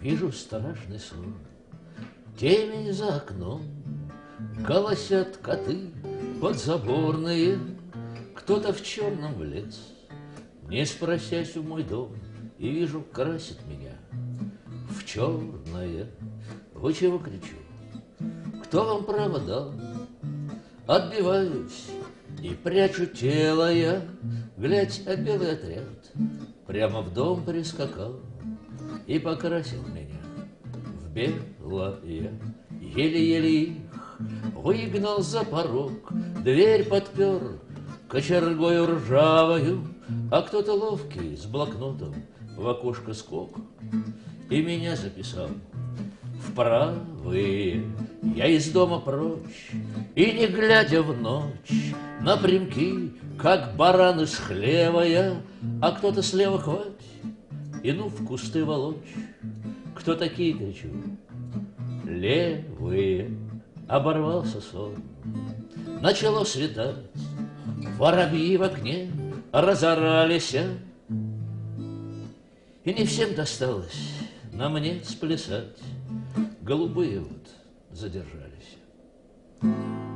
Вижу страшный сон, темень за окном, голосят коты подзаборные. Кто-то в черном влез, не спросясь, в мой дом, и вижу, красит меня в черное. Вы чего, кричу? Кто вам право дал? Отбиваюсь и прячу тело я. Глядь, а белый отряд прямо в дом прискакал и покрасил меня в белое. Еле-еле их выгнал за порог, дверь подпер кочергою ржавою, а кто-то ловкий с блокнотом в окошко скок и меня записал в правые. Я из дома прочь, и не глядя в ночь, напрямки, как баран из хлева я, а кто-то слева хвать, и ну в кусты волочь. Кто такие, кричу? Левые. Оборвался сон. Начало светать, воробьи в окне разорались, и не всем досталось на мне сплясать. Голубые вот задержались.